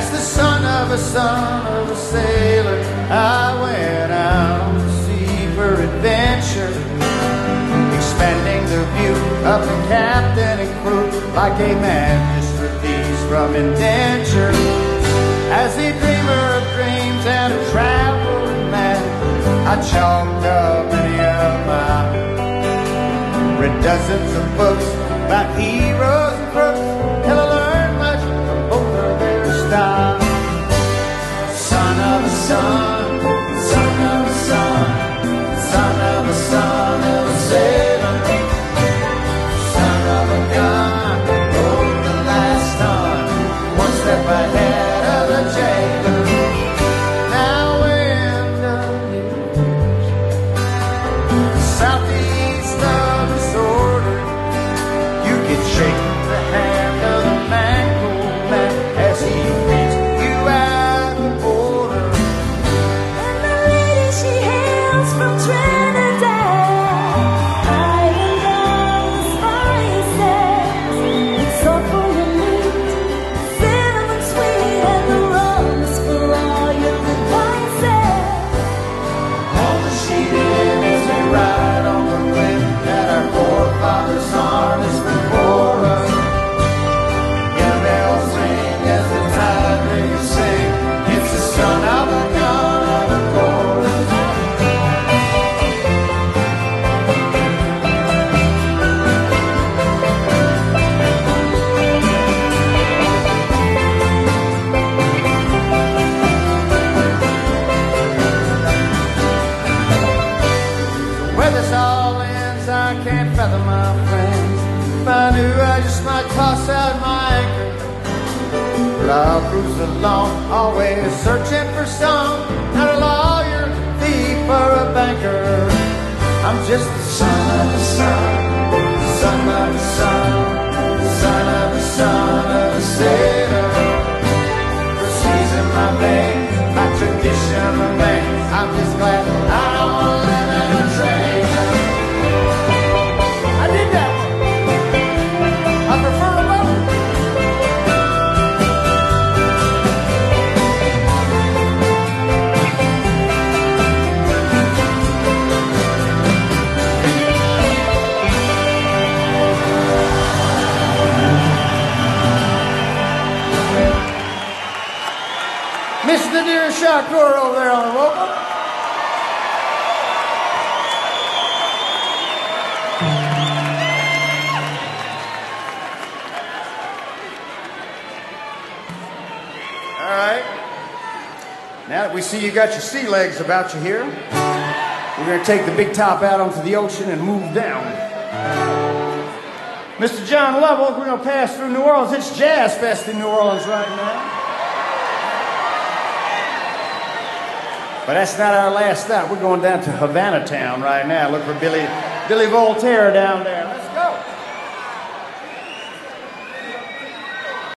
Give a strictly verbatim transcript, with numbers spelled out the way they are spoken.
As the son of a son of a sailor, I went out on the sea for adventure, expanding the view of the captain and crew like a man just released from indenture. As a dreamer of dreams and a traveling man, I chalked up many of mine. Read dozens of books about heroes and crooks, and I learned much from both of their styles. Son of a son, son of a son, son of a son of a sailor, son of a gun, rode the last ton, one step ahead of the jailer. Now in the news, southeast of disorder, you can shake the hand of the man, cool man, as he meets you at the border. And the lady, she hails from Trinidad, island of the spices. It's all for your meat, cinnamon sweet, and the rum is for all your good vices. All that she did is to ride on the whip that our forefathers harnessed before us. Yeah, bells ring as the tide rays sing. It's the son of a gun of a chorus. Where this all ends, I can't fathom, my friends. If I knew, I just might toss out my anchor. But I'll cruise along, always searching for some, not a lawyer, thief, or a banker. I'm just the son of a son, son of a son, son of a son of a sailor. The seas in my veins, my tradition remains. I'm just glad I don't want to live in a trailer. I did that one. I prefer a boat. Mister Nadir Shakur over there on the vocal. All right. Now that we see you got your sea legs about you here, we're going to take the big top out onto the ocean and move down. Mister John Lovell, we're going to pass through New Orleans. It's Jazz Fest in New Orleans right now. But that's not our last stop. We're going down to Havana Town right now. Look for Billy, Billy Voltaire down there. Let's